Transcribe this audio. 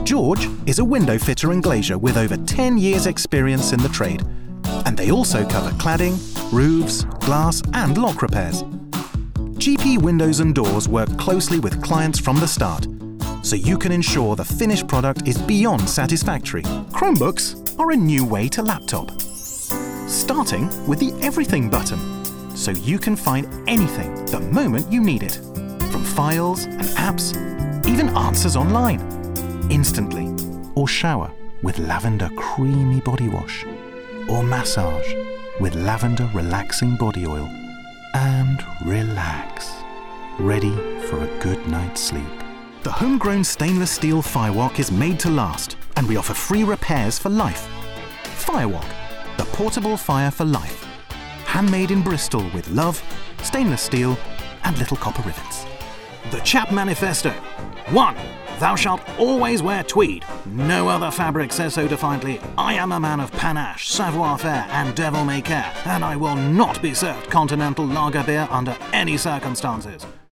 George is a window fitter and glazier with over 10 years' experience in the trade. And they also cover cladding, roofs, glass and lock repairs. GP Windows and Doors work closely with clients from the start, so you can ensure the finished product is beyond satisfactory. Chromebooks are a new way to laptop. Starting with the Everything button, so you can find anything the moment you need it. From files and apps, even answers online, instantly. Or shower with lavender creamy body wash. Or massage with lavender relaxing body oil. And relax, ready for a good night's sleep. The homegrown stainless steel Firewalk is made to last, and we offer free repairs for life. Firewalk, the portable fire for life. Handmade in Bristol with love, stainless steel, and little copper rivets. The Chap Manifesto. 1. Thou shalt always wear tweed. No other fabric says so defiantly. I am a man of panache, savoir-faire, and devil-may-care, and I will not be served continental lager beer under any circumstances.